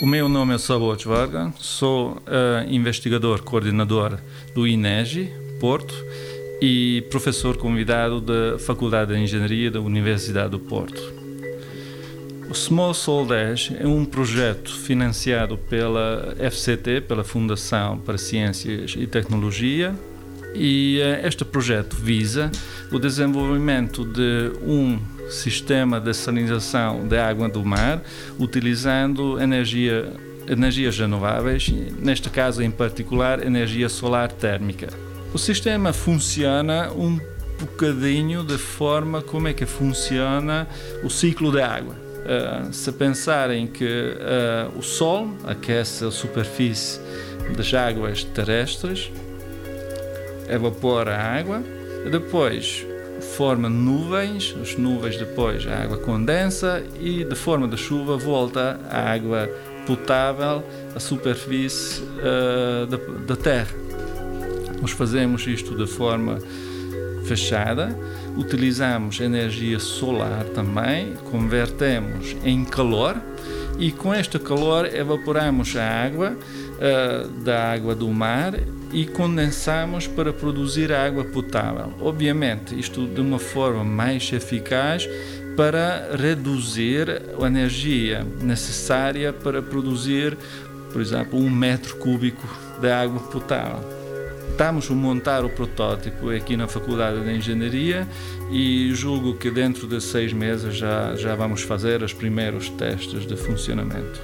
meu nome é Szabolcs Varga, sou investigador coordenador do INEGI, Porto, e professor convidado da Faculdade de Engenharia da Universidade do Porto. O Small Sol 10 é um projeto financiado pela FCT, pela Fundação para Ciências e Tecnologia, e este projeto visa o desenvolvimento de um sistema de salinização da água do mar utilizando energias renováveis, neste caso em particular energia solar térmica. O sistema funciona um bocadinho de forma como é que funciona o ciclo da água. Se pensarem que o Sol aquece a superfície das águas terrestres, evapora a água, depois forma nuvens, as nuvens depois a água condensa e de forma de chuva volta a água potável à superfície da Terra. Nós fazemos isto de forma fechada, utilizamos energia solar também, convertemos em calor e com este calor evaporamos a água da água do mar e condensamos para produzir água potável. Obviamente, isto de uma forma mais eficaz para reduzir a energia necessária para produzir, por exemplo, 1 metro cúbico de água potável. Estamos a montar o protótipo aqui na Faculdade de Engenharia e julgo que dentro de 6 meses já vamos fazer os primeiros testes de funcionamento.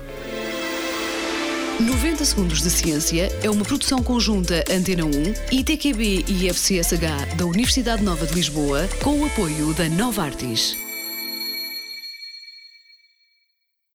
90 Segundos de Ciência é uma produção conjunta Antena 1, ITQB e FCSH da Universidade Nova de Lisboa, com o apoio da Novartis.